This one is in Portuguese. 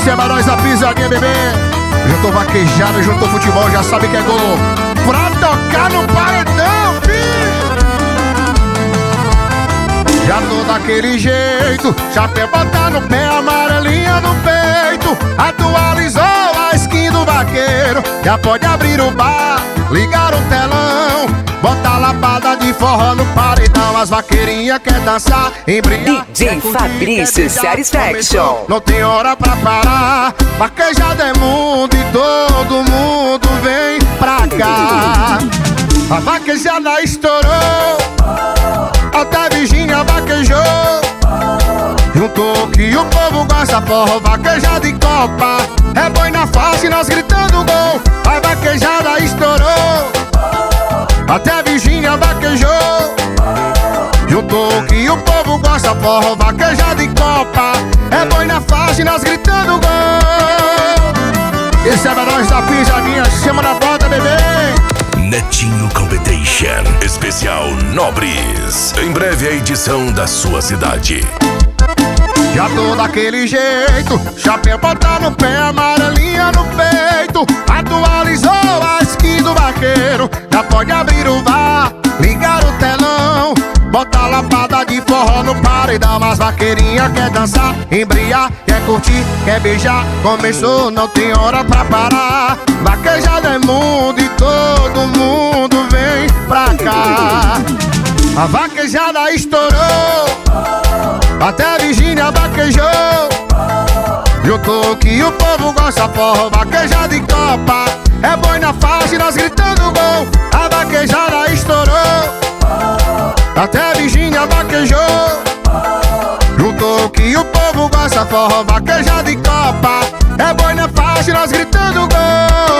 Esse é nós da pisadinha, bebê. Já tô vaquejado, juntou futebol, já sabe que é gol. Pra tocar no paredão, filho. Já tô daquele jeito, chapéu botar no pé, amarelinha no peito. Atualizou a skin do vaqueiro. Já pode abrir o bar, ligar o telão, botar lapada de forró no paredão. As vaqueirinhas quer dançar, embriagar. DJ Fabrício Satisfaction. Não tem hora pra parar, vaquejada é mundo e todo mundo vem pra cá. A vaquejada estourou, até Virgínia vaquejou. Juntou que o povo gosta, forró, vaquejada e copa. É boi na face, nós gritando gol. A vaquejada estourou, até Virgínia vaquejou. Juntou que o povo gosta, forró, vaquejada e copa. É boi na face, nós gritando gol. Esse é nós da pisadinha, chama na bota, bebê. Netinho Competition Especial Nobres. Em breve a edição da sua cidade. Já tô daquele jeito, chapéu botar no pé, amarelinha no peito. Atualizou a skin do vaqueiro. Já pode abrir o bar, ligar o telão, botar lapada de forró no paredão. As vaqueirinhas quer dançar, embriar, quer curtir, quer beijar. Começou, não tem hora pra parar. Vaquejada é mundo e todo mundo vem pra cá. A vaquejada estourou, até Virgínia vaquejou. Juntou que o povo gosta, forró, vaquejada e copa. É boi na face, nós gritando gol. A vaquejada estourou, até Virgínia vaquejou. Juntou que o povo gosta, forró, vaquejada e copa. É boi na face, nós gritando gol.